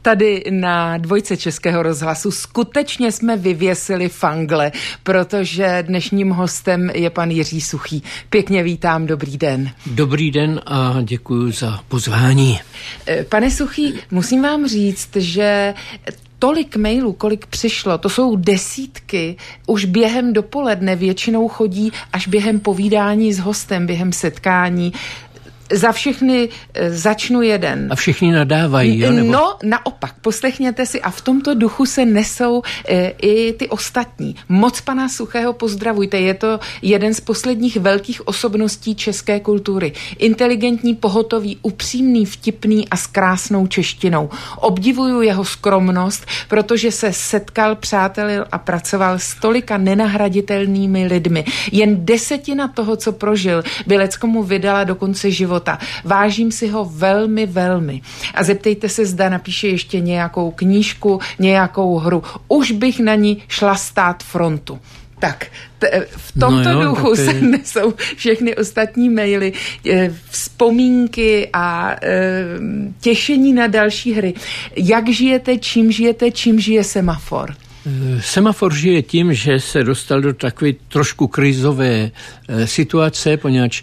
tady na Dvojce Českého rozhlasu skutečně jsme vyvěsili fangle, protože dnešním hostem je pan Jiří Suchý. Pěkně vítám, dobrý den. Dobrý den a děkuji za pozvání. Pane Suchý, musím vám říct, že tolik mailů, kolik přišlo, to jsou desítky, už během dopoledne většinou chodí až během povídání s hostem, během setkání. Za všechny začnu jeden. A všichni nadávají, jo? Nebo? No, naopak, poslechněte si a v tomto duchu se nesou i ty ostatní. Moc pana Suchého pozdravujte, je to jeden z posledních velkých osobností české kultury. Inteligentní, pohotový, upřímný, vtipný a s krásnou češtinou. Obdivuju jeho skromnost, protože se setkal, přátelil a pracoval s tolika nenahraditelnými lidmi. Jen 10% toho, co prožil, by leckomu vydala do konce života. Vážím si ho velmi, velmi. A zeptejte se, zda napíše ještě nějakou knížku, nějakou hru. Už bych na ní šla stát frontu. Tak, v tomto duchu se nesou všechny ostatní maily, vzpomínky a těšení na další hry. Jak žijete, čím žije Semafor? Semafor žije tím, že se dostal do takové trošku krizové situace, poněvadž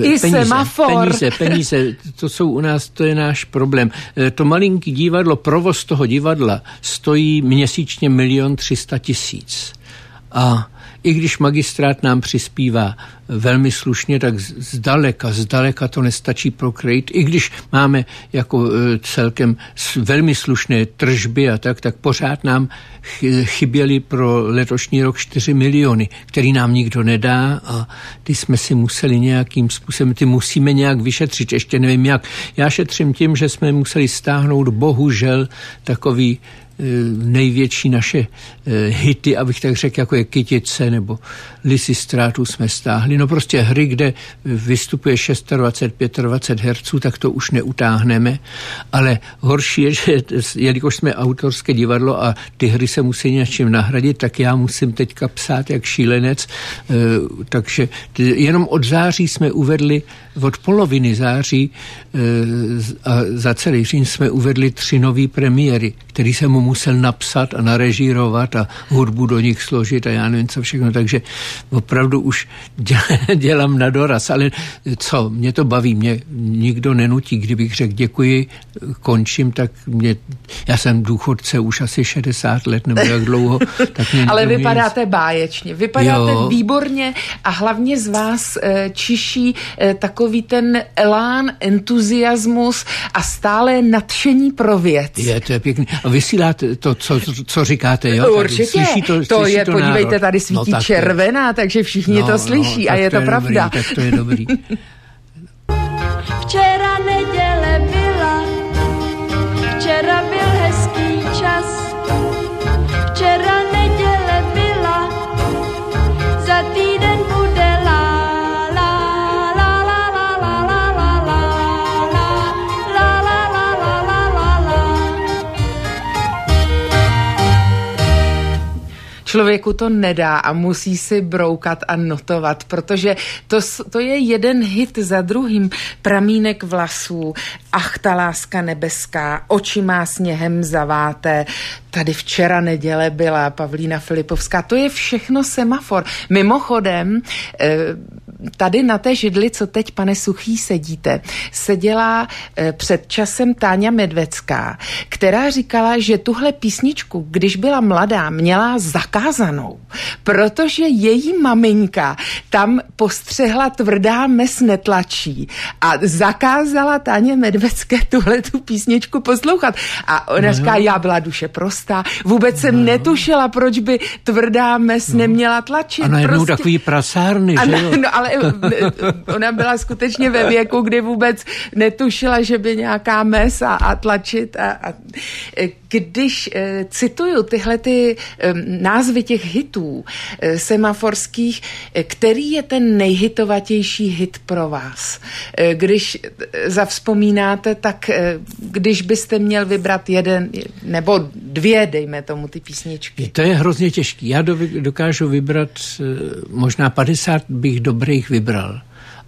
peníze, to jsou u nás, to je náš problém. To malinký divadlo, provoz toho divadla stojí měsíčně 1 300 000. A i když magistrát nám přispívá velmi slušně, tak zdaleka to nestačí prokrýt. I když máme jako celkem velmi slušné tržby a tak pořád nám chyběly pro letošní rok 4 miliony, který nám nikdo nedá a ty jsme si museli nějakým způsobem, ty musíme nějak vyšetřit, ještě nevím jak. Já šetřím tím, že jsme museli stáhnout bohužel takový největší naše hity, abych tak řekl, jako je Kytice nebo Lysistrátu jsme stáhli. No prostě hry, kde vystupuje 26-25 herců, tak to už neutáhneme. Ale horší je, že jelikož jsme autorské divadlo a ty hry se musí něčím nahradit, tak já musím teďka psát jak šílenec. Takže jenom od září jsme uvedli, od poloviny září a za celý říjen jsme uvedli 3 nové premiéry, který jsem mu musel napsat a narežírovat a hudbu do nich složit a já nevím co všechno, takže opravdu už dělám na doraz, ale co, mě to baví, mě nikdo nenutí, kdybych řekl děkuji, končím, tak já jsem důchodce už asi 60 let nebo jak dlouho, tak mě ale vypadáte báječně, vypadáte výborně a hlavně z vás čiší takový ten elán, entuziasmus a stále nadšení pro věc. To je pěkný. A vysíláte to, co říkáte, jo? Určitě. Slyší to je, podívejte, národ. Tady svítí červená, takže všichni to slyší a je to pravda. Tak to je dobrý. Včera neděle byla, včera byl hezký čas, včera neděle byla, za týden bude Člověku to nedá a musí si broukat a notovat, protože to je jeden hit za druhým. Pramínek vlasů, Ach ta láska nebeská, Oči má sněhem zaváté, tady včera neděle byla Pavlína Filipovská, to je všechno Semafor. Mimochodem, tady na té židli, co teď, pane Suchý, sedíte, seděla před časem Táňa Medvecká, která říkala, že tuhle písničku, když byla mladá, měla zakázanou, protože její maminka tam postřehla tvrdá mes netlačí a zakázala Táně Medvecké tuhletu písničku poslouchat. A ona říká, já byla duše prostá, vůbec jsem netušila, proč by tvrdá mes neměla tlačit. A najednou takový prasárny, že jo? No, ale ona byla skutečně ve věku, kdy vůbec netušila, že by nějaká mes a tlačit. A když cituju tyhle ty názvy těch hitů semaforských, který je ten nejhitovatější hit pro vás? Když zavzpomínáte, tak když byste měl vybrat jeden nebo 2, dejme tomu, ty písničky. To je hrozně těžký. Já dokážu vybrat, možná 50 bych dobrých vybral.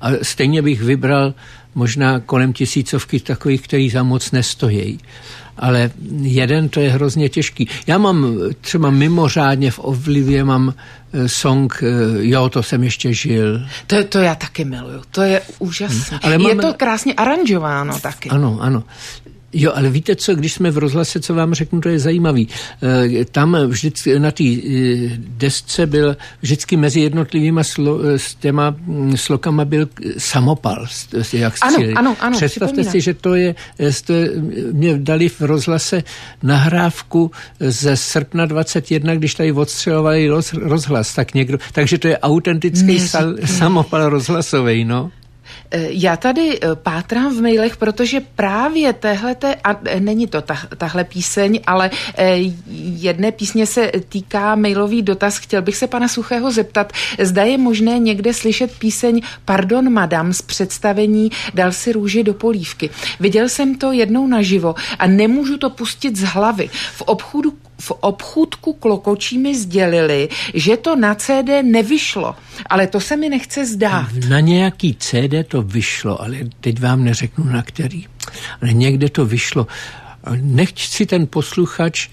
A stejně bych vybral možná kolem 1000 takových, který za moc nestojí. Ale jeden to je hrozně těžký. Já mám třeba mimořádně v oblibě mám song Jo, to jsem ještě žil. To já taky miluju. To je úžasné. Je to krásně aranžováno taky. Ano. Jo, ale víte co, když jsme v rozhlase, co vám řeknu, to je zajímavý. Tam vždycky na té desce byl vždycky mezi jednotlivýma těma slokama byl samopal. Jak ano. Představte si, že to je, mě dali v rozhlase nahrávku ze srpna 21, když tady odstřelovali rozhlas, takže to je autentický samopal rozhlasovej, no. Já tady pátrám v mailech, protože právě a není to tahle píseň, ale jedné písně se týká mailový dotaz. Chtěl bych se pana Suchého zeptat, zda je možné někde slyšet píseň Pardon, madam z představení Dal si růži do polívky. Viděl jsem to jednou naživo a nemůžu to pustit z hlavy. V obchůdku Klokočí mi sdělili, že to na CD nevyšlo, ale to se mi nechce zdát. Na nějaký CD to vyšlo, ale teď vám neřeknu na který. Ale někde to vyšlo. Nechť si ten posluchač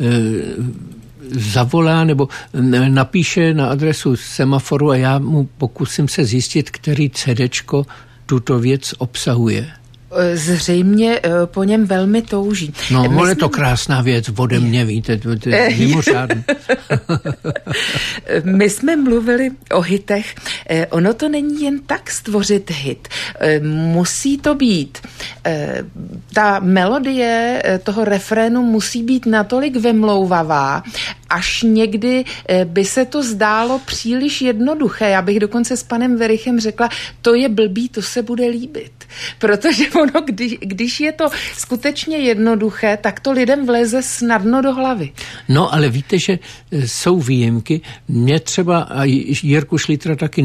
zavolá nebo napíše na adresu Semaforu a já mu pokusím se zjistit, který CDčko tuto věc obsahuje. Zřejmě po něm velmi touží. No, je to krásná věc ode mě, víte, to je mimořádné. My jsme mluvili o hitech. Ono to není jen tak stvořit hit. Musí to být. Ta melodie toho refrénu musí být natolik vymlouvavá, až někdy by se to zdálo příliš jednoduché. Já bych dokonce s panem Werichem řekla, to je blbý, to se bude líbit. Protože ono, když je to skutečně jednoduché, tak to lidem vleze snadno do hlavy. No, ale víte, že jsou výjimky. Mě třeba a Jirku Šlitra taky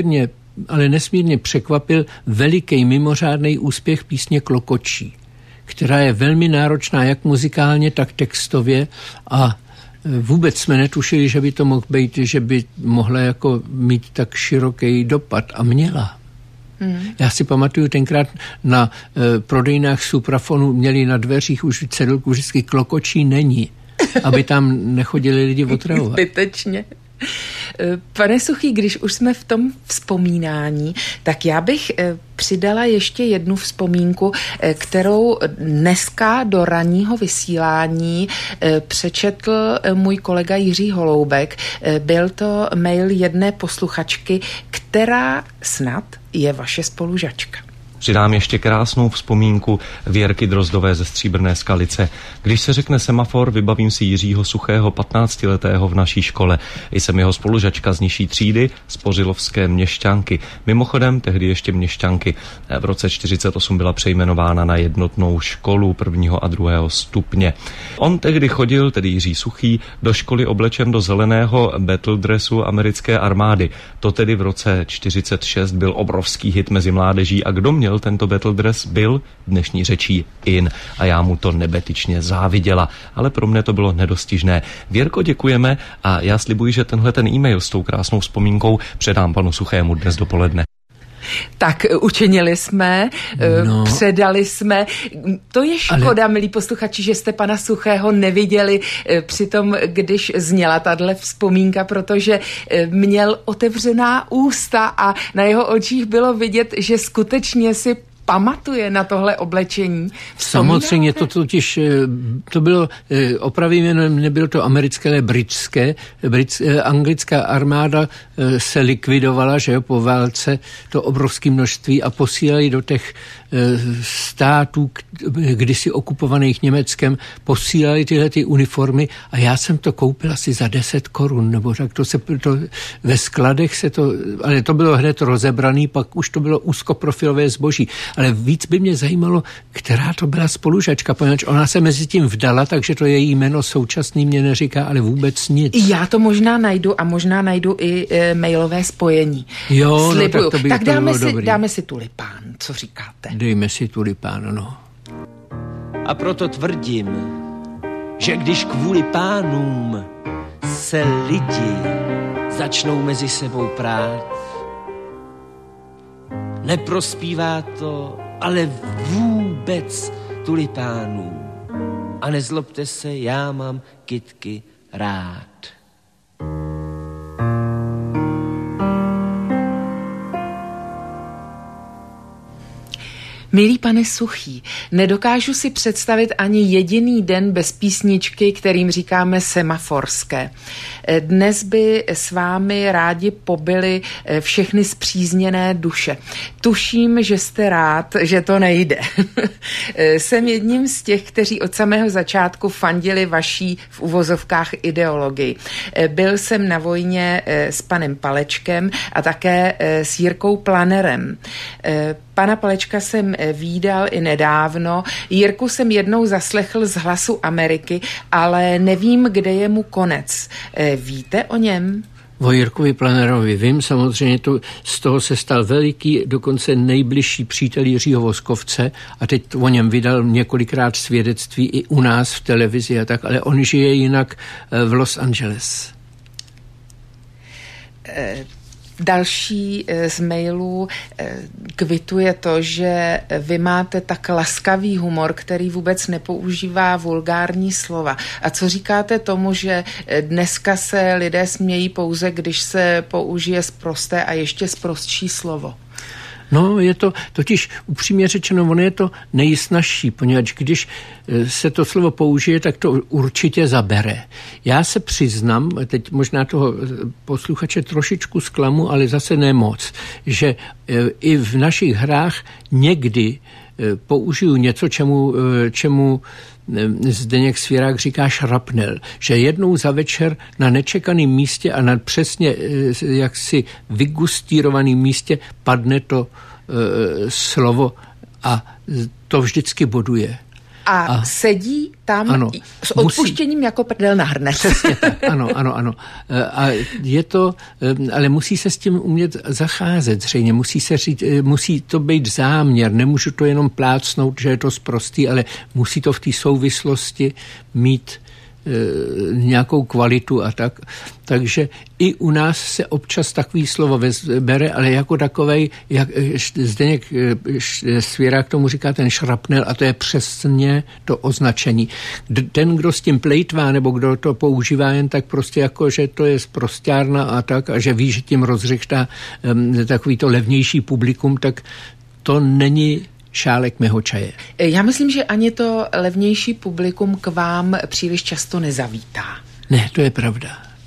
nesmírně překvapil veliký mimořádný úspěch písně Klokočí, která je velmi náročná jak muzikálně, tak textově a vůbec jsme netušili, že by to mohl být, že by mohla jako mít tak široký dopad a měla. Já si pamatuju, tenkrát na prodejnách Suprafonu měli na dveřích už cedulku vždycky Klokočí není, aby tam nechodili lidi otravovat. Zbytečně. Pane Suchý, když už jsme v tom vzpomínání, tak já bych přidala ještě jednu vzpomínku, kterou dneska do ranního vysílání přečetl můj kolega Jiří Holoubek. Byl to mail jedné posluchačky, která snad je vaše spolužačka. Přidám ještě krásnou vzpomínku Věrky Drozdové ze Stříbrné Skalice. Když se řekne Semafor, vybavím si Jiřího Suchého, 15letého v naší škole. Jsem jeho spolužačka z nižší třídy, z Pořilovské Měšťanky. Mimochodem, tehdy ještě Měšťanky. V roce 1948 byla přejmenována na jednotnou školu 1. a 2. stupně. On tehdy chodil, tedy Jiří Suchý, do školy oblečen do zeleného battle dressu americké armády. To tedy v roce 1946 byl obrovský hit mezi mládeží a kdo měl tento battle dress, byl dnešní řečí in a já mu to nebetyčně záviděla, ale pro mne to bylo nedostižné. Věrko, děkujeme a já slibuji, že tenhle ten e-mail s tou krásnou vzpomínkou předám panu Suchému dnes dopoledne. Tak učinili jsme, předali jsme. To je škoda, milí posluchači, že jste pana Suchého neviděli přitom, když zněla tahle vzpomínka, protože měl otevřená ústa a na jeho očích bylo vidět, že skutečně si pamatuje na tohle oblečení. Samozřejmě to totiž, to bylo, opravím, nebylo to americké, ale britské. Anglická armáda se likvidovala, že jo, po válce to obrovské množství a posílali do těch států, kdysi okupovaných Německem, posílali tyhle ty uniformy a já jsem to koupil asi za 10 korun, nebo tak ve skladech se to, ale to bylo hned rozebraný, pak už to bylo úzkoprofilové zboží. Ale víc by mě zajímalo, která to byla spolužačka, poněvadž ona se mezi tím vdala, takže to její jméno současný mě neříká, ale vůbec nic. Já to možná najdu a možná najdu i mailové spojení. Jo, no, tak dáme si Tulipán, co říkáte? Dejme si Tulipán, no. A proto tvrdím, že když kvůli pánům se lidi začnou mezi sebou prát, neprospívá to ale vůbec tulipánů. A nezlobte se, já mám kytky rád. Milý pane Suchý, nedokážu si představit ani jediný den bez písničky, kterým říkáme semaforské. Dnes by s vámi rádi pobyly všechny spřízněné duše. Tuším, že jste rád, že to nejde. Jsem jedním z těch, kteří od samého začátku fandili vaší v uvozovkách ideologii. Byl jsem na vojně s panem Palečkem a také s Jirkou Planerem. Pana Palečka jsem vídal i nedávno. Jirku jsem jednou zaslechl z Hlasu Ameriky, ale nevím, kde je mu konec. Víte o něm? O Jirkovi Planerovi vím, samozřejmě z toho se stal veliký, dokonce nejbližší přítel Jiřího Voskovce a teď o něm vydal několikrát svědectví i u nás v televizi a tak, ale on žije jinak v Los Angeles. Další z mailů kvituje to, že vy máte tak laskavý humor, který vůbec nepoužívá vulgární slova. A co říkáte tomu, že dneska se lidé smějí pouze, když se použije sprosté a ještě sprostší slovo? No, je to, totiž upřímně řečeno, ono je to nejsnažší, poněvadž když se to slovo použije, tak to určitě zabere. Já se přiznám, teď možná toho posluchače trošičku zklamu, ale zase nemoc, že i v našich hrách někdy použiju něco, čemu Zdeněk Svěrák říká šrapnel, že jednou za večer na nečekaném místě a na přesně jaksi vygustírovaném místě padne to slovo a to vždycky boduje. A sedí tam ano, s odpuštěním jako prdel na hrnec. Přesně tak, ano. A je to, ale musí se s tím umět zacházet zřejmě, musí to být záměr, nemůžu to jenom plácnout, že je to sprostý, ale musí to v té souvislosti mít nějakou kvalitu a tak. Takže i u nás se občas takový slovo bere, ale jako takovej, jak Zdeněk Svěrák tomu říká ten šrapnel a to je přesně to označení. Ten, kdo s tím plejtvá nebo kdo to používá jen tak prostě jako, že to je sprosťárna a tak a že ví, že tím rozřechtá takový to levnější publikum, tak to není šálek mého čaje. Já myslím, že ani to levnější publikum k vám příliš často nezavítá. Ne, to je pravda.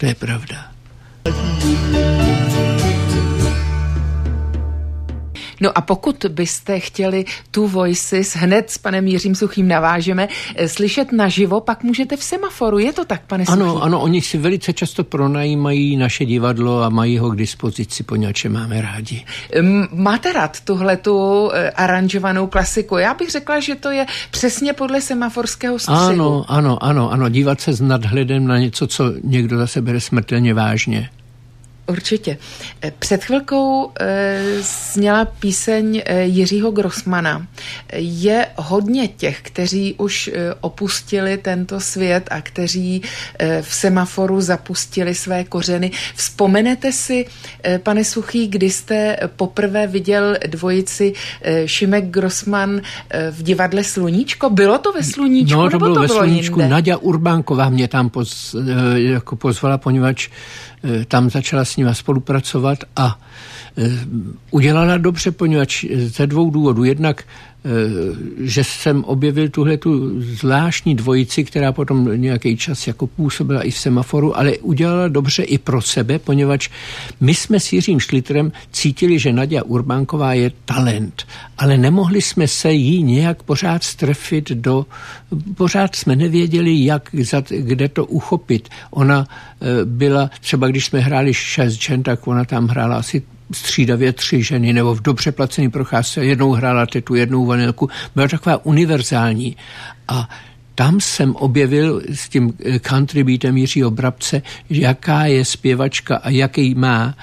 No a pokud byste chtěli tu Voices, hned s panem Jiřím Suchým navážeme, slyšet naživo, pak můžete v Semaforu. Je to tak, pane Suchý? Ano, oni si velice často pronajímají naše divadlo a mají ho k dispozici, poněvadž máme rádi. Máte rád tuhletu aranžovanou klasiku? Já bych řekla, že to je přesně podle semaforského střihu. Ano, dívat se s nadhledem na něco, co někdo zase bere smrtelně vážně. Určitě. Před chvilkou zněla píseň Jiřího Grossmana. Je hodně těch, kteří už opustili tento svět a kteří v Semaforu zapustili své kořeny. Vzpomenete si, pane Suchý, kdy jste poprvé viděl dvojici Šimek Grossman v divadle Sluníčko? Bylo to ve Sluníčku? No, to bylo ve Sluníčku. Jinde? Naďa Urbánková mě tam pozvala, poněvadž tam začala s nima spolupracovat a udělala dobře, poněvadž ze dvou důvodů. Jednak, že jsem objevil tuhletu zvláštní dvojici, která potom nějaký čas jako působila i v Semaforu, ale udělala dobře i pro sebe, poněvadž my jsme s Jiřím Šlitrem cítili, že Naďa Urbánková je talent, ale nemohli jsme se jí nějak pořád strefit pořád jsme nevěděli, kde to uchopit. Ona byla, třeba když jsme hráli 6 žen, tak ona tam hrála asi střídavě 3 ženy, nebo v dobře placený procházce, jednou hrála tetu, jednou vanilku, byla taková univerzální. A tam jsem objevil s tím country beatem Jiřího Brabce, jaká je zpěvačka a jaký má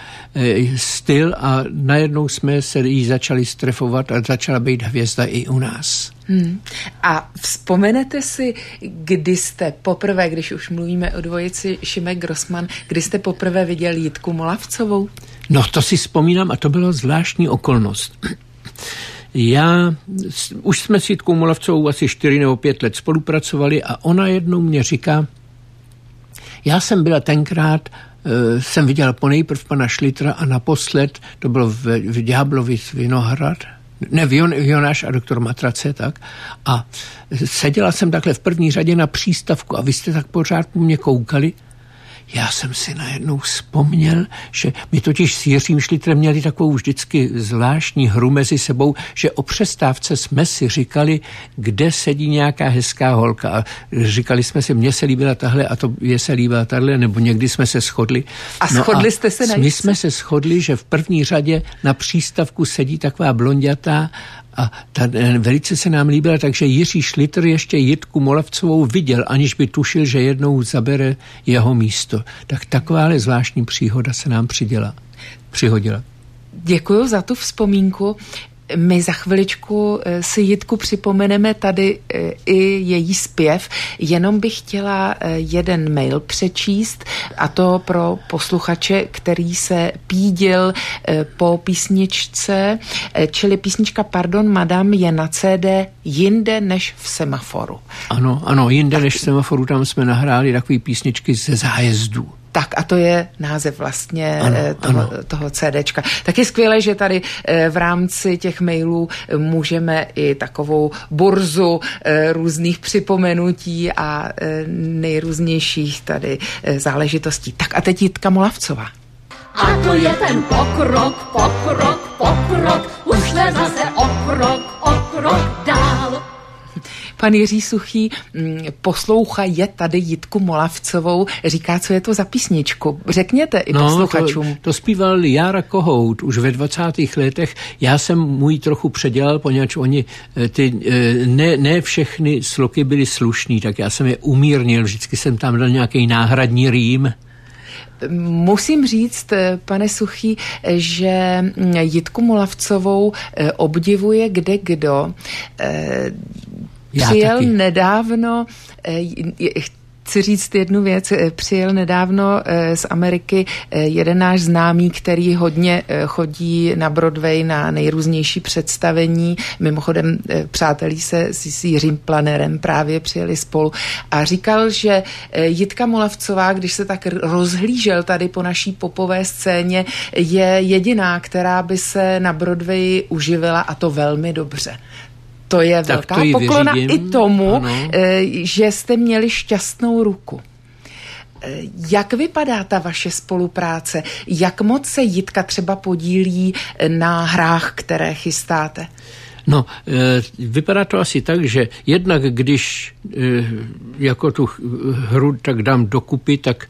styl a najednou jsme se jí začali strefovat a začala být hvězda i u nás. A vzpomenete si, kdy jste poprvé, když už mluvíme o dvojici Šimek-Grossman, kdy jste poprvé viděl Jitku Molavcovou? No to si vzpomínám a to byla zvláštní okolnost. Už jsme s Jitkou Molavcovou asi 4 nebo 5 let spolupracovali a ona jednou mě říká, já jsem byla tenkrát, jsem viděla ponejprv pana Šlitra a naposled, to bylo v Ďáblovic Vinohrad, ne, Jonáš a doktor Matrace, tak. A seděla jsem takhle v první řadě na přístavku a vy jste tak pořád po mě koukali. Já jsem si najednou vzpomněl, že my totiž s Jiřím Šlitrem měli takovou vždycky zvláštní hru mezi sebou, že o přestávce jsme si říkali, kde sedí nějaká hezká holka. A říkali jsme si, mně se líbila tahle a to je se líbila tahle, nebo někdy jsme se shodli. A shodli jste se na My jsme se shodli, že v první řadě na přístavku sedí taková blonďatá a ta velice se nám líbila, takže Jiří Šlitr ještě Jitku Molavcovou viděl, aniž by tušil, že jednou zabere jeho místo. Tak takováhle zvláštní příhoda se nám přihodila. Děkuju za tu vzpomínku. My za chviličku si Jitku připomeneme tady i její zpěv, jenom bych chtěla jeden mail přečíst a to pro posluchače, který se pídil po písničce, čili písnička Pardon, madam je na CD Jinde než v semaforu. Ano, Jinde než v semaforu, tam jsme nahráli takové písničky ze zájezdů. Tak a to je název vlastně toho CDčka. Tak je skvělé, že tady v rámci těch mailů můžeme i takovou burzu různých připomenutí a nejrůznějších tady záležitostí. Tak a teď Jitka Molavcová. A to je ten pokrok, už jsme zase o krok dál. Pan Jiří Suchý poslouchaje tady Jitku Molavcovou, říká, co je to za písničku. Řekněte i posluchačům. To zpíval Jára Kohout už ve 20. letech. Já jsem můj trochu předělal, poněvadž oni ne všechny sloky byly slušný, tak já jsem je umírnil, vždycky jsem tam dal nějaký náhradní rým. Musím říct, pane Suchý, že Jitku Molavcovou obdivuje kdekdo. Přijel nedávno, chci říct jednu věc, přijel nedávno z Ameriky jeden náš známý, který hodně chodí na Broadway na nejrůznější představení, mimochodem přátelí se s Jiřím Planerem, právě přijeli spolu a říkal, že Jitka Molavcová, když se tak rozhlížel tady po naší popové scéně, je jediná, která by se na Broadway uživila a to velmi dobře. To je velká poklona i tomu, že jste měli šťastnou ruku. Jak vypadá ta vaše spolupráce? Jak moc se Jitka třeba podílí na hrách, které chystáte? No, vypadá to asi tak, že jednak když jako tu hru tak dám dokupy, tak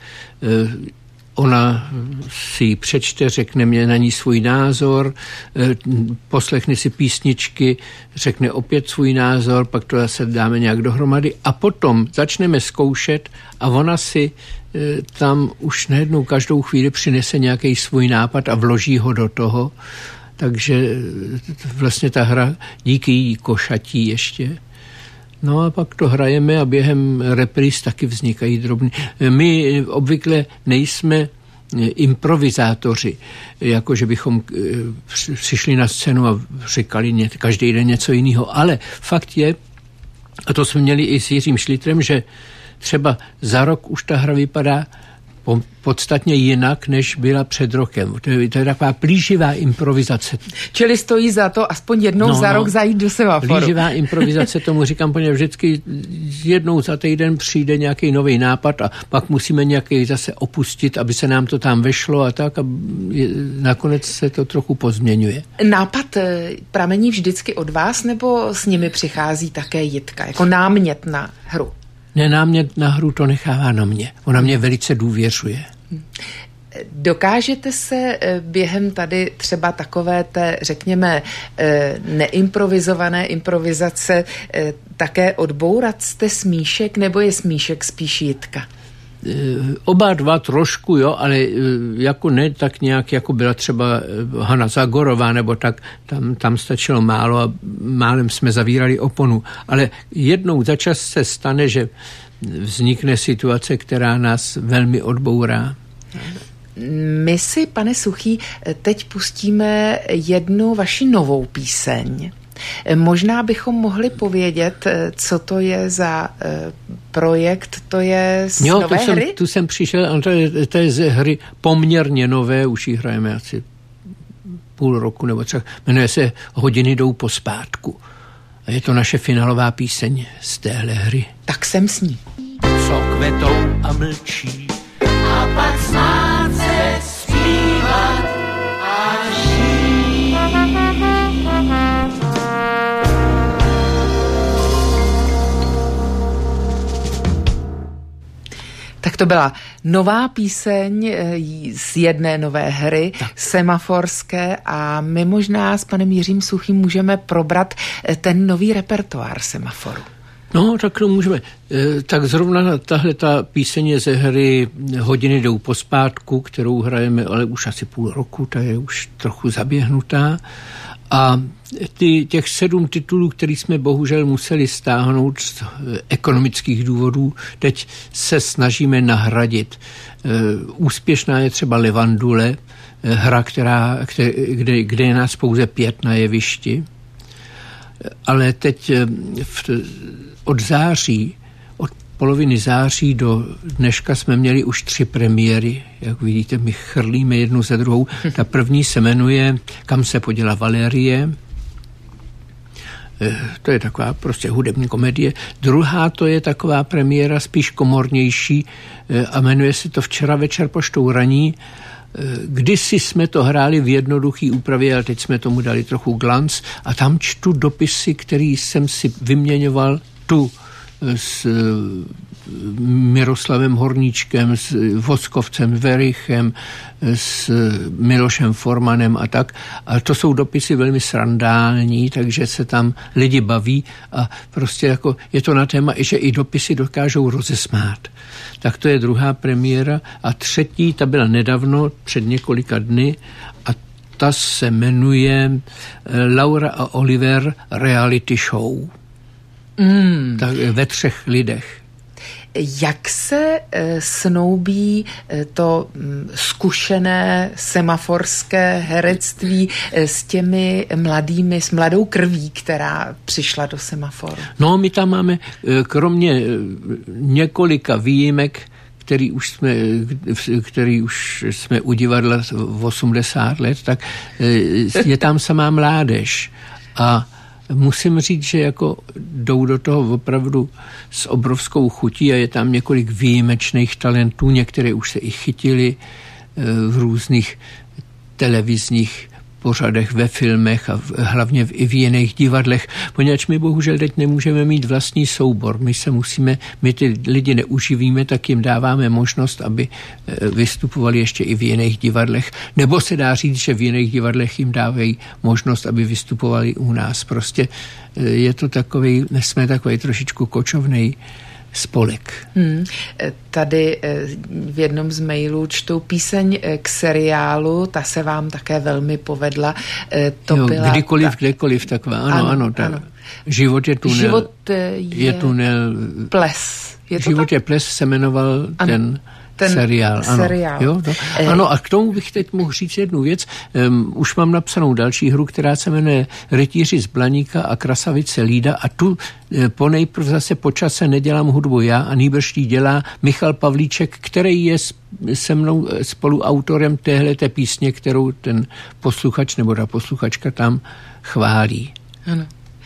ona si ji přečte, řekne mě na ní svůj názor, poslechne si písničky, řekne opět svůj názor, pak to zase dáme nějak dohromady a potom začneme zkoušet a ona si tam už najednou každou chvíli přinese nějaký svůj nápad a vloží ho do toho. Takže vlastně ta hra díky jí košatí ještě. No a pak to hrajeme a během repríz taky vznikají drobné. My obvykle nejsme improvizátoři, jako že bychom přišli na scénu a říkali každý den něco jiného. Ale fakt je, a to jsme měli i s Jiřím Šlitrem, že třeba za rok už ta hra vypadá podstatně jinak, než byla před rokem. To je taková plíživá improvizace. Čili stojí za to aspoň jednou za rok zajít do semaforu. Plíživá improvizace, tomu říkám, protože vždycky jednou za týden přijde nějaký nový nápad a pak musíme nějaký zase opustit, aby se nám to tam vešlo a tak a nakonec se to trochu pozměňuje. Nápad pramení vždycky od vás, nebo s nimi přichází také Jitka, jako námět na hru? Ne, námět na hru to nechává na mě. Ona mě velice důvěřuje. Dokážete se během tady třeba takové té, řekněme, neimprovizované improvizace také odbourat? Jste smíšek, nebo je smíšek spíš Jitka? Oba dva trošku, jo, ale jako ne tak nějak, jako byla třeba Hana Zagorová, nebo tak, tam stačilo málo a málem jsme zavírali oponu. Ale jednou za čas se stane, že vznikne situace, která nás velmi odbourá. My si, pane Suchý, teď pustíme jednu vaši novou píseň. Možná bychom mohli povědět, co to je za projekt, to je z nové hry? Tu jsem přišel, to je ze hry poměrně nové, už ji hrajeme asi půl roku nebo třeba, jmenuje se Hodiny jdou pospátku. A je to naše finálová píseň z téhle hry. Tak jsem s ní. Co kvetou a mlčí A pak smát se, zpívat a žít. Tak to byla nová píseň z jedné nové hry, semaforské, a my možná s panem Jiřím Suchým můžeme probrat ten nový repertoár Semaforu. No, tak to můžeme. Tak zrovna tahle ta píseň je ze hry Hodiny jdou pospátku, kterou hrajeme, ale už asi půl roku, ta je už trochu zaběhnutá. A těch 7 titulů, který jsme bohužel museli stáhnout z ekonomických důvodů, teď se snažíme nahradit. Úspěšná je třeba Levandule, hra, kde je nás pouze 5 na jevišti. Ale teď od poloviny září do dneška jsme měli už 3 premiéry. Jak vidíte, my chrlíme jednu za druhou. Ta první se jmenuje Kam se poděla Valérie. To je taková prostě hudební komedie. Druhá to je taková premiéra spíš komornější a jmenuje se to Včera večer poštou raní. Kdysi jsme to hráli v jednoduchý úpravě, ale teď jsme tomu dali trochu glanc a tam čtu dopisy, který jsem si vyměňoval tu s Miroslavem Horníčkem, s Voskovcem Verichem, s Milošem Formanem a tak. A to jsou dopisy velmi srandální, takže se tam lidi baví a prostě jako je to na téma, že i dopisy dokážou rozesmát. Tak to je druhá premiéra. A třetí, ta byla nedávno, před několika dny, a ta se jmenuje Laura a Oliver Reality Show. Tak ve 3 lidech. Jak se snoubí to zkušené semaforské herectví s těmi mladými, s mladou krví, která přišla do Semaforu? No, my tam máme, kromě několika výjimek, který už jsme u divadla v 80 let, tak je tam samá mládež. A musím říct, že jako jdou do toho opravdu s obrovskou chutí a je tam několik výjimečných talentů, některé už se i chytili v různých televizních pořadech, ve filmech a hlavně i v jiných divadlech, poněvadž my bohužel teď nemůžeme mít vlastní soubor. My ty lidi neuživíme, tak jim dáváme možnost, aby vystupovali ještě i v jiných divadlech. Nebo se dá říct, že v jiných divadlech jim dávají možnost, aby vystupovali u nás. Prostě je to jsme takový trošičku kočovnej spolek. Tady v jednom z mailů čtu píseň k seriálu, ta se vám také velmi povedla. Byla kdekoliv taková. Ano. Život je tunel. Život je tunel. Ples. Život je ples se jmenoval ten seriál. Ano. Jo, to. Ano, a k tomu bych teď mohl říct jednu věc. Už mám napsanou další hru, která se jmenuje Rytíři z Blaníka a Krasavice Lída, a tu ponejprv zase po čase nedělám hudbu já a nýbrž ji dělá Michal Pavlíček, který je se mnou spoluautorem téhleté písně, kterou ten posluchač nebo ta posluchačka tam chválí. Ano.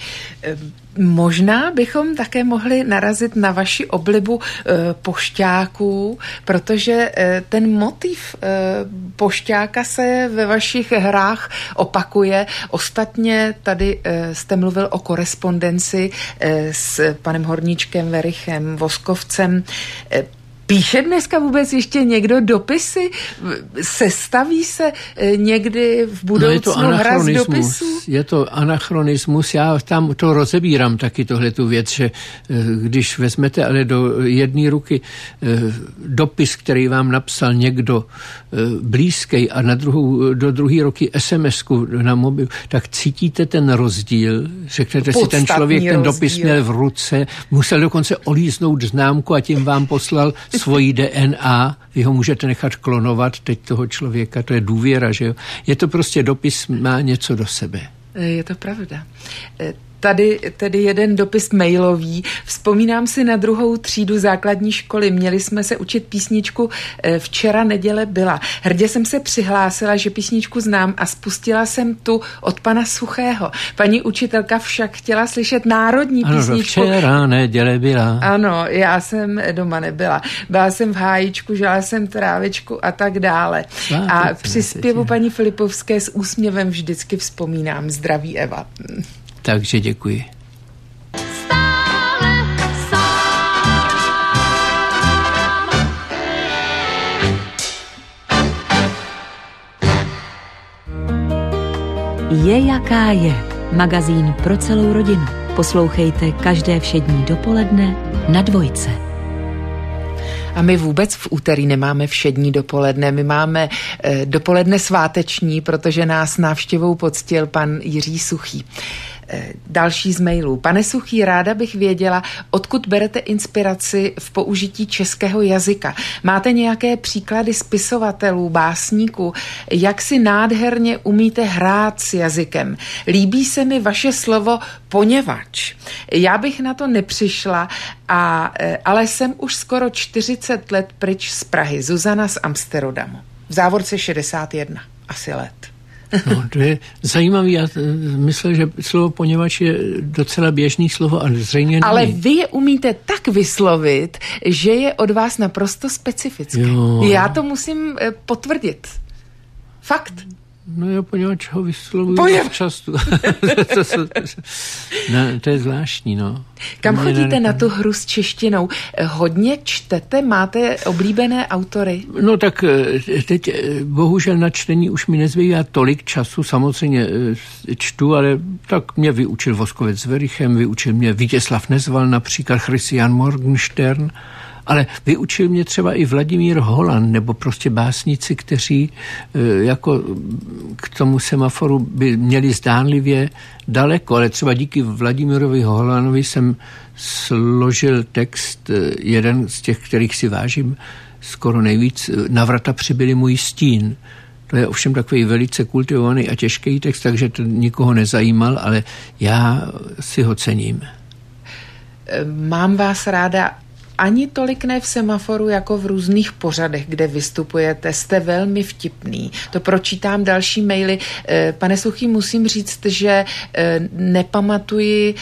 Možná bychom také mohli narazit na vaši oblibu pošťáků, protože ten motiv pošťáka se ve vašich hrách opakuje. Ostatně tady jste mluvil o korespondenci s panem Horníčkem, Verichem, Voskovcem. Píše dneska vůbec ještě někdo dopisy? Sestaví se někdy v budoucnu hra z dopisů? Je to anachronismus. Já tam to rozebírám taky tohletu věc, že když vezmete ale do jedné ruky dopis, který vám napsal někdo blízký a do druhé ruky SMS-ku na mobil, tak cítíte ten rozdíl. Řeknete si, ten člověk ten dopis měl v ruce, musel dokonce olíznout známku a tím vám poslal svoji DNA, vy ho můžete nechat klonovat teď toho člověka, to je důvěra, že jo. Je to prostě dopis, má něco do sebe. Je to pravda. Tady tedy jeden dopis mailový. Vzpomínám si na 2. třídu základní školy. Měli jsme se učit písničku Včera neděle byla. Hrdě jsem se přihlásila, že písničku znám a spustila jsem tu od pana Suchého. Paní učitelka však chtěla slyšet národní písničku. Včera neděle byla. Ano, já jsem doma nebyla. Byla jsem v hájičku, žala jsem trávičku a tak dále. A při zpěvu paní Filipovské s úsměvem vždycky vzpomínám. Zdraví Eva. Takže děkuji. Stále sám. Je jaká je. Magazín pro celou rodinu. Poslouchejte každé všední dopoledne na Dvojce. A my vůbec v úterý nemáme všední dopoledne, my máme dopoledne sváteční, protože nás návštěvou poctil pan Jiří Suchý. Další z mailů. Pane Suchý, ráda bych věděla, odkud berete inspiraci v použití českého jazyka. Máte nějaké příklady spisovatelů, básníků, jak si nádherně umíte hrát s jazykem. Líbí se mi vaše slovo poněvadž. Já bych na to nepřišla, ale jsem už skoro 40 let pryč z Prahy. Zuzana z Amsterodamu. V závorce 61 asi let. No, to je zajímavý. Já myslím, že slovo poněvadž je docela běžný slovo a zřejmě není. Ale vy je umíte tak vyslovit, že je od vás naprosto specifické. Jo. Já to musím potvrdit. Fakt. No jo, poněvadž ho vyslovuju často. To je zvláštní, no. Kam chodíte na tu hru s češtinou? Hodně čtete? Máte oblíbené autory? No tak teď bohužel na čtení už mi nezbývá tolik času, samozřejmě čtu, ale tak mě vyučil Voskovec s Verichem, vyučil mě Vítězslav Nezval, například Christian Morgenstern, ale vyučil mě třeba i Vladimír Holan, nebo prostě básníci, kteří jako k tomu semaforu by měli zdánlivě daleko, ale třeba díky Vladimírovi Holanovi jsem složil text, jeden z těch, kterých si vážím skoro nejvíc, Na vrata přibyli můj stín. To je ovšem takový velice kultivovaný a těžký text, takže to nikoho nezajímal, ale já si ho cením. Mám vás ráda ani tolik ne v semaforu, jako v různých pořadech, kde vystupujete. Jste velmi vtipný. To pročítám další maily. Pane Suchý, musím říct, že nepamatuji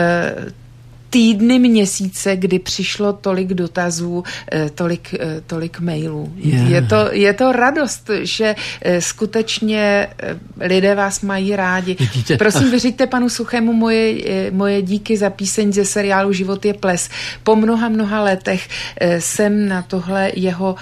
týdny, měsíce, kdy přišlo tolik dotazů, tolik mailů. Yeah. Je to radost, že skutečně lidé vás mají rádi. Vidíte? Prosím, vyřiďte panu Suchému moje díky za píseň ze seriálu Život je ples. Po mnoha letech jsem na tohle jeho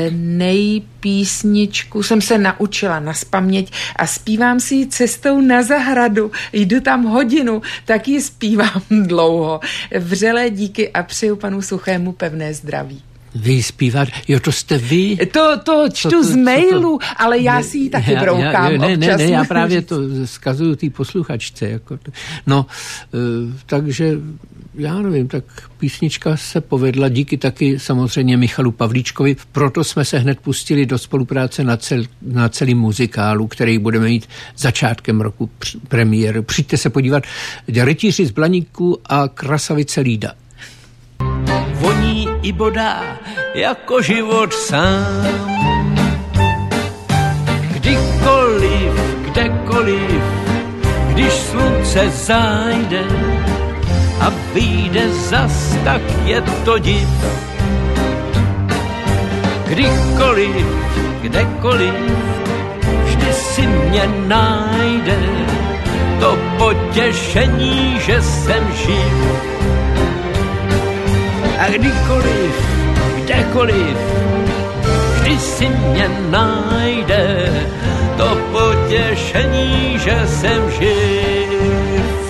nejpísničku jsem se naučila nazpaměť a zpívám si ji cestou na zahradu. Jdu tam hodinu, tak ji zpívám dlouho. Vřelé díky a přeju panu Suchému pevné zdraví. Vy zpívat, jo, to jste vy? To čtu z mailu, ale já si ji taky broukám občas. Ne, já právě to zkazuju té posluchačce. Jako to. No, takže já nevím, tak písnička se povedla díky taky samozřejmě Michalu Pavlíčkovi, proto jsme se hned pustili do spolupráce na celý muzikálu, který budeme mít začátkem roku premiéru. Přijďte se podívat, Rytíři z Blaníku a Krasavice Lída. Voní i bodá jako život sám. Kdykoliv, kdekoliv, když slunce zájde a vyjde zas, tak je to div. Kdykoliv, kdekoliv, vždy si mě najde to potěšení, že jsem živ. A kdykoliv, kdekoliv, vždy si mě najde to potěšení, že jsem živ.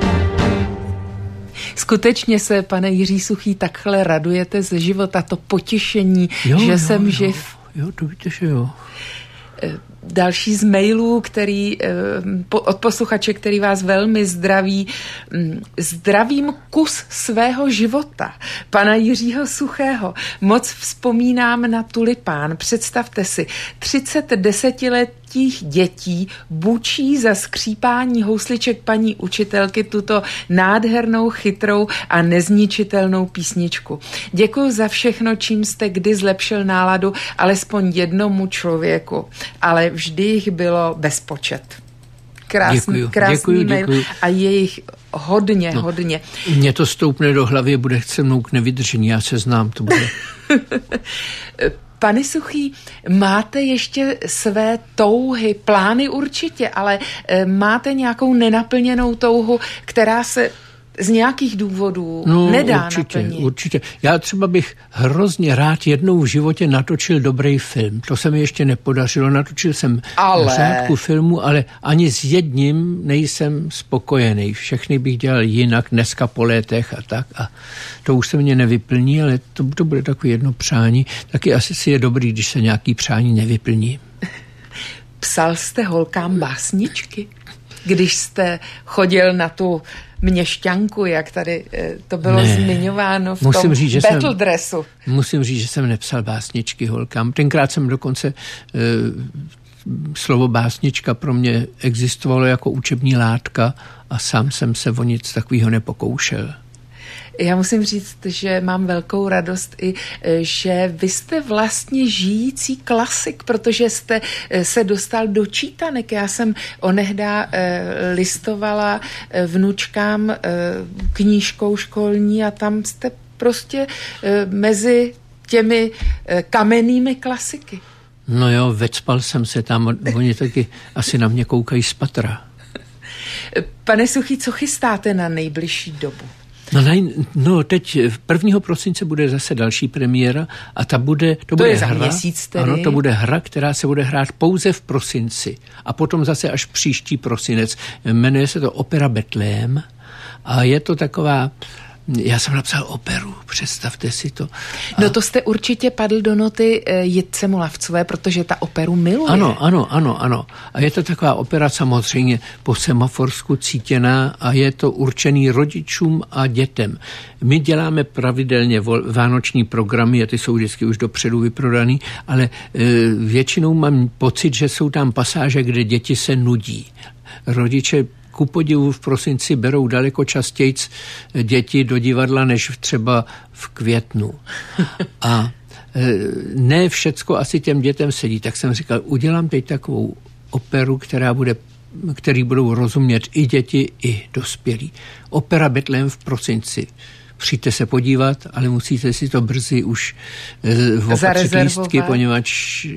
Skutečně se, pane Jiří Suchý, takhle radujete ze života, to potěšení, že jsem živ. Jo, to víte, že jo. Další z mailů, který od posluchače, který vás velmi zdraví. Zdravím kus svého života, pana Jiřího Suchého. Moc vzpomínám na tulipán. Představte si, 30 desetiletých dětí bučí za skřípání housliček paní učitelky tuto nádhernou, chytrou a nezničitelnou písničku. Děkuji za všechno, čím jste kdy zlepšil náladu alespoň jednomu člověku, ale vždy jich bylo bezpočet. Krásný mail a je jich hodně. Mně to stoupne do hlavy, bude se mnou k nevydržení, já se znám, to bude. Pane Suchý, máte ještě své touhy, plány určitě, ale máte nějakou nenaplněnou touhu, která se z nějakých důvodů nedá naplnit? Určitě. Já třeba bych hrozně rád jednou v životě natočil dobrý film. To se mi ještě nepodařilo. Natočil jsem řádku filmů, ale ani s jedním nejsem spokojený. Všechny bych dělal jinak, dneska po létech a tak. A to už se mě nevyplní, ale to bude takové jedno přání. Taky asi si je dobrý, když se nějaký přání nevyplní. Psal jste holkám básničky? Když jste chodil na tu měšťanku, jak tady to bylo zmiňováno v tom battle dressu. Musím říct, že jsem nepsal básničky holkám. Tenkrát jsem dokonce slovo básnička pro mě existovalo jako učební látka a sám jsem se o nic takového nepokoušel. Já musím říct, že mám velkou radost i, že vy jste vlastně žijící klasik, protože jste se dostal do čítanek. Já jsem onehdá listovala vnučkám knížkou školní a tam jste prostě mezi těmi kamennými klasiky. No jo, vecpal jsem se tam, oni taky asi na mě koukají z patra. Pane Suchý, co chystáte na nejbližší dobu? No teď 1. prosince bude zase další premiéra a to bude za měsíc tedy. Ano, to bude hra, která se bude hrát pouze v prosinci a potom zase až příští prosinec. Jmenuje se to Opera Betlém a je to taková... Já jsem napsal operu, představte si to. No to jste určitě padl do noty Jitce Molavcové, protože ta operu miluje. Ano. A je to taková opera samozřejmě po semaforsku cítěná a je to určený rodičům a dětem. My děláme pravidelně vánoční programy a ty jsou vždycky už dopředu vyprodaný, ale většinou mám pocit, že jsou tam pasáže, kde děti se nudí. Rodiče ku podivu v prosinci berou daleko častěji děti do divadla, než třeba v květnu. A ne všecko asi těm dětem sedí. Tak jsem říkal, udělám teď takovou operu, který budou rozumět i děti, i dospělí. Opera Betlém v prosinci. Přijďte se podívat, ale musíte si to brzy už opatřit lístky, poněvadž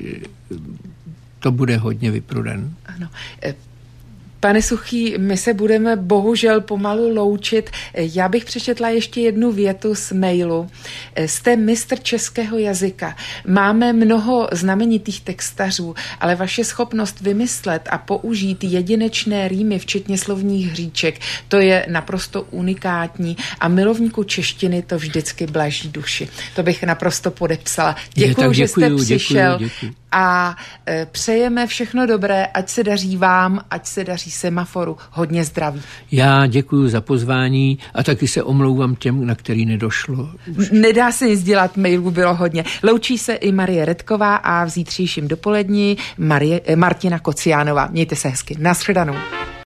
to bude hodně vyprodané. Ano. Pane Suchý, my se budeme bohužel pomalu loučit. Já bych přečetla ještě jednu větu z mailu. Jste mistr českého jazyka. Máme mnoho znamenitých textařů, ale vaše schopnost vymyslet a použít jedinečné rýmy, včetně slovních hříček, to je naprosto unikátní a milovníku češtiny to vždycky blaží duši. To bych naprosto podepsala. Děkuji, že jste přišel. Děkuji. A přejeme všechno dobré, ať se daří vám, ať se daří Semaforu. Hodně zdraví. Já děkuji za pozvání a taky se omlouvám těm, na který nedošlo. Nedá se nic dělat, mailů bylo hodně. Loučí se i Marie Redková a v zítřejším dopolední Martina Kociánová. Mějte se hezky. Nashledanou.